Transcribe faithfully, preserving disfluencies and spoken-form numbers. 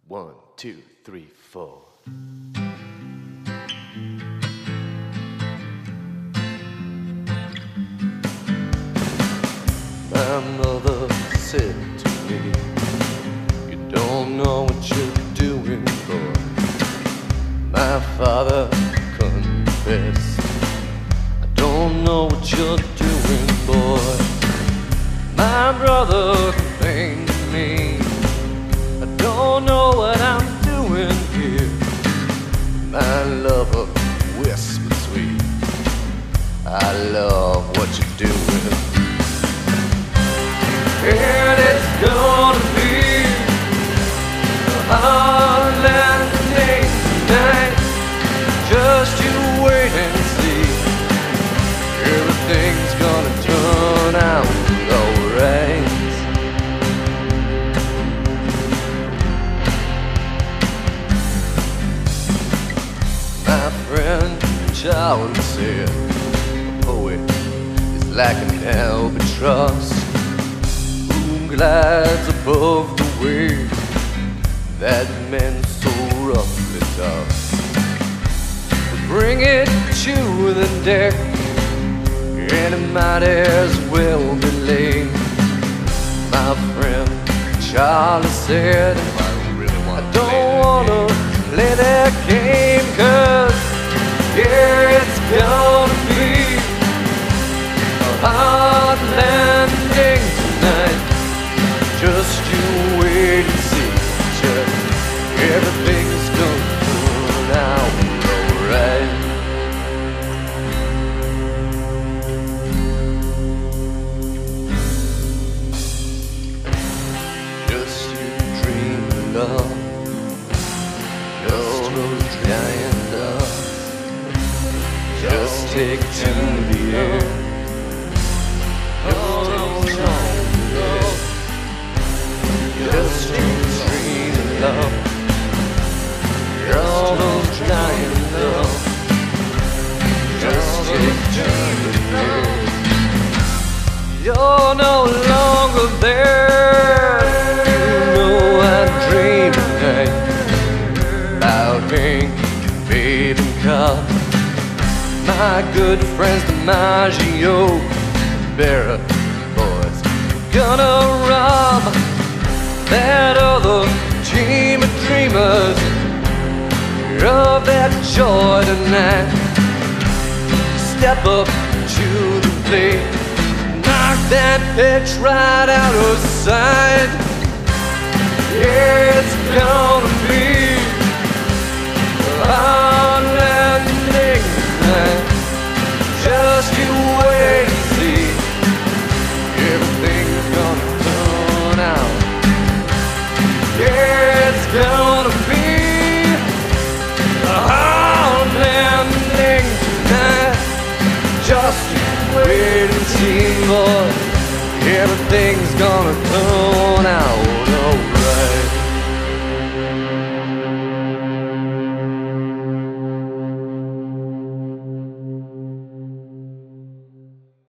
One, two, three, four. My mother said to me, you don't know what you're doing, boy. My father confessed, I don't know what you're doing, boy. My brother complained to me, I don't know what I'm doing here. My lover whispered sweet, I love what you're doing. And it's gonna be a hard landing tonight. Just you wait and see, everything's gonna turn out alright. My friend Charlie said, a poet is like an albatross who glides above the waves that men so roughly toss. Bring it to the deck, and it might as well be late. My friend Charlie said, I really want I don't wanna play that game, cause yeah, it's gonna be a hard landing tonight. Just you wait and see, just everything's gonna turn out alright. Just you dream of love, no those giant doves. Just take to the air. No, no, no, no. Just you dream of love, all those giant doves. Just take to the air. You're no longer there. You know I dream at night about pink baby cup. My good friends DiMaggio, Barra boys, gonna rob that other team of dreamers of that joy tonight. Step up to the plate, knock that pitch right out of sight. Yeah, it's gonna be a hard landing tonight. Just you wait and see, everything's gonna turn out. Yeah, it's gonna be a hard landing tonight. Just you wait and see, boy, everything's gonna turn